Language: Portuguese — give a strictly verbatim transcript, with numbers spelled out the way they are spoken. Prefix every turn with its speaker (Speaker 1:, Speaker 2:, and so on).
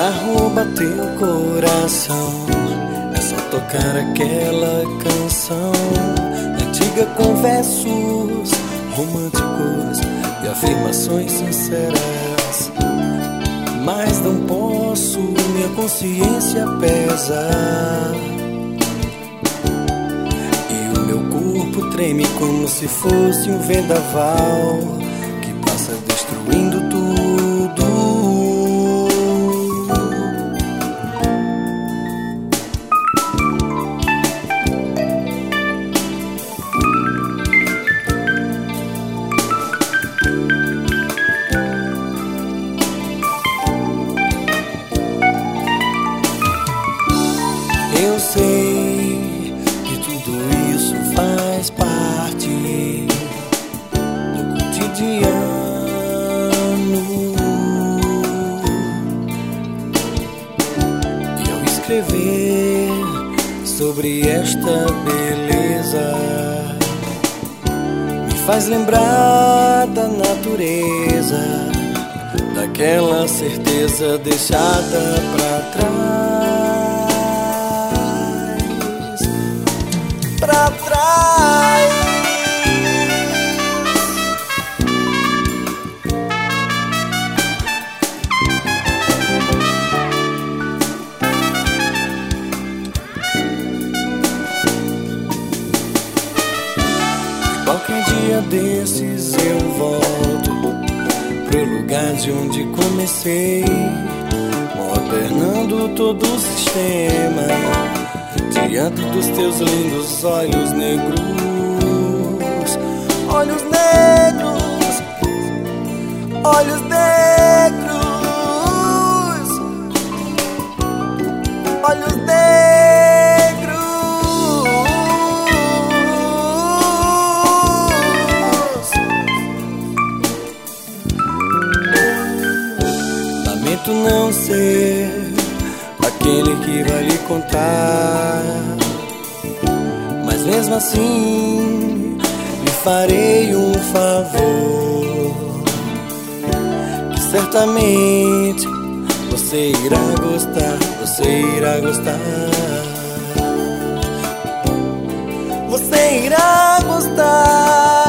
Speaker 1: pra roubar teu coração. É só tocar aquela canção antiga com versos românticos e afirmações sinceras. Mas não posso, minha consciência pesa e o meu corpo treme como se fosse um vendaval que passa destruindo tudo. Eu sei que tudo isso faz parte do cotidiano. E ao escrever sobre esta beleza, me faz lembrar da natureza, daquela certeza deixada pra trás. Pra trás. E qualquer dia desses eu volto pro lugar de onde comecei, modernando todo o sistema diante dos teus lindos olhos negros. Olhos negros, olhos negros, olhos negros. Lamento não ser aquele que vai lhe contar, mas mesmo assim lhe farei um favor, que certamente você irá gostar, você irá gostar, você irá gostar.